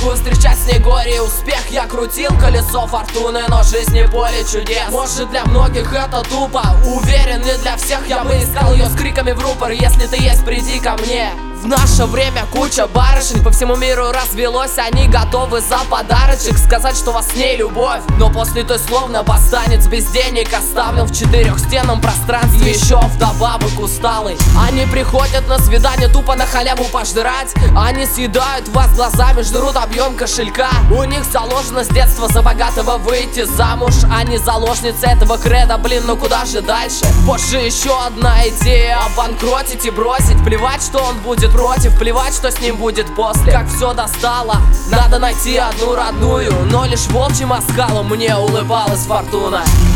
привыкла встречать с ней горе и успех. Я крутил колесо фортуны, но жизнь не поле чудес. Может, для многих это тупо, уверен, не для всех. Я бы искал ее с криками в рупор: если ты есть, приди ко мне. В наше время куча барышень по всему миру развелось. Они готовы за подарочек сказать, что вас с ней любовь. Но после той словно постанец без денег оставлен в четырехстенном пространстве, еще вдобавок усталый. Они приходят на свидание тупо на халяву пожрать. Они съедают вас глазами, жрут объем кошелька. У них заложено с детства за богатого выйти замуж. Они заложницы этого креда, блин, ну куда же дальше? Позже еще одна идея: обанкротить и бросить. Плевать, что он будет против, плевать, что с ним будет после. Как все достало, надо найти одну родную, но лишь волчьим оскалом мне улыбалась фортуна.